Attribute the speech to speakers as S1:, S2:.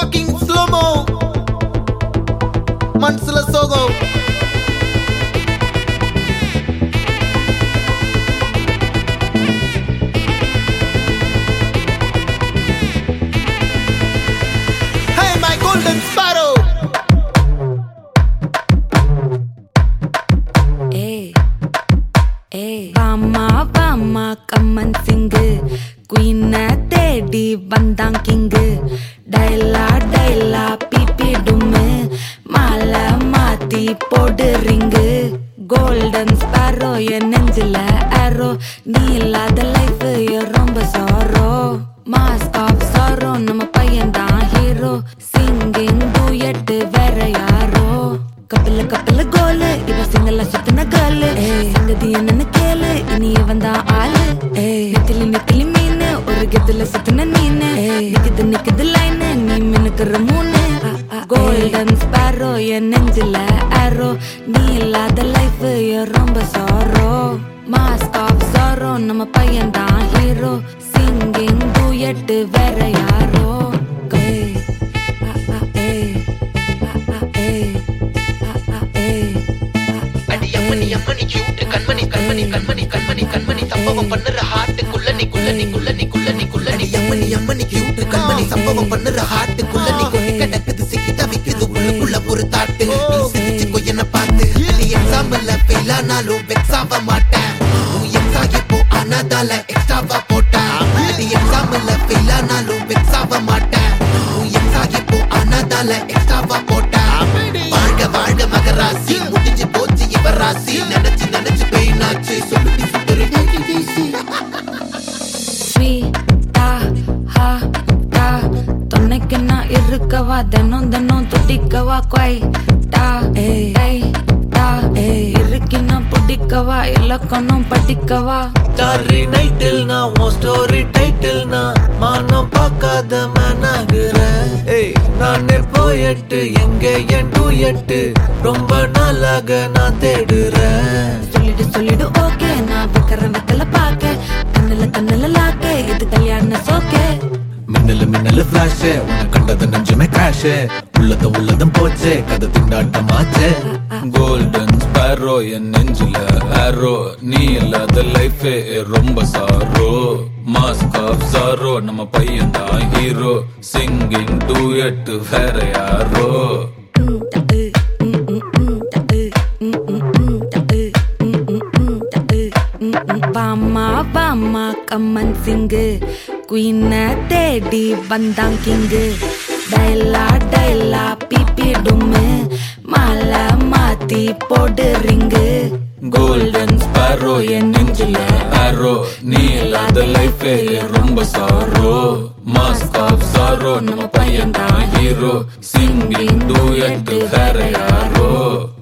S1: fucking slow-mo Mansala Sogo Hey my golden sparrow
S2: Vama vama kaman sing Queen teddy bandang king Daila daila pipi dumme Mala mati podu ring Golden sparrow ye nengila arrow Neela the life ye romba sorrow Mask of sorrow nama payan da hero Singing duet vera yaro Kapila kapila goal iva singala sutna girl singadi enna kele ini vanda aal nitili nitili meene oru gedula sutna neene nikid line nee menukra moon golden sparrow ye nenjila arrow neela the life ye romba sorrow mask of sorrow nama payan da hero singing duet vera yaro
S3: Yammani cute kanmani sambhavam pannra heart kullani yammani cute kanmani sambhavam pannra heart kullani kotti kadakkudu sikita vikkudu ullukulla oru thought nee sirichu koyana paathu nee exam la fail aanalum vex ava maata nee exam ipo anadala extra va pota nee exam la fail aanalum vex ava maata nee exam ipo anadala extra va pota வாழ்க மகராசி முடிஞ்சு போச்சு இவராசி நினைச்சு பெயினாச்சு சொல்லுடி சுத்தரு
S2: ஸ்வீட்டா ஹா டா தொன்னைக்கு நான் இருக்கவா தினம் துடிக்கவா குவைட்டா டா இருக்கினா பிடிக்கவா இலக்கணம் படிக்கவா
S4: ஸ்டாரி நைட்டில் நான் உன் ஸ்டோரி டைட்டில் நான் மானம் பார்க்காத மேனாகிறேன் நானே போயட்டு எங்க என் டூயட்டு ரொம்ப நாளாக நான் தேடுறேன்
S2: சொல்லிடு ஓகே நான் வைக்கிறேன் வெத்தல பாக்க கண்ணுல லாக்க இது கல்யாண சோக்கே
S4: மின்னலு ஃபிளாஷ் உன்னை கண்டது நெஞ்சுமே கிராஷ் உள்ளதும் போச்சே கதை திண்டாட்டமாச்சே கோல்டன் ஸ்பேரோ என் நெஞ்சில ஆரோ நீ இல்லாத லைஃபே ரொம்ப சாரோ மாஸ்க் ஆஃப் சாரோ நம்ம பையன் தான் ஹீரோ சிங்கிங் டூயட் வேற யாரோ
S2: வாமா வாமா கம்மன் சிங்கு குயின தேடி வந்தான் கிங்கு டைலா பிபி டும்மு மாலை மாத்தி போடு ரிங்கு
S4: கோல்டன் ஸ்பேரோ என் நெஞ்சில ஆரோ நீ இல்லாத லைஃபே ரொம்ப சாரோ மாஸ்க் ஆஃப் சாரோ நம்ம பையன் தான் ஹீரோ சிங்கிங் டூயட் வேற யாரோ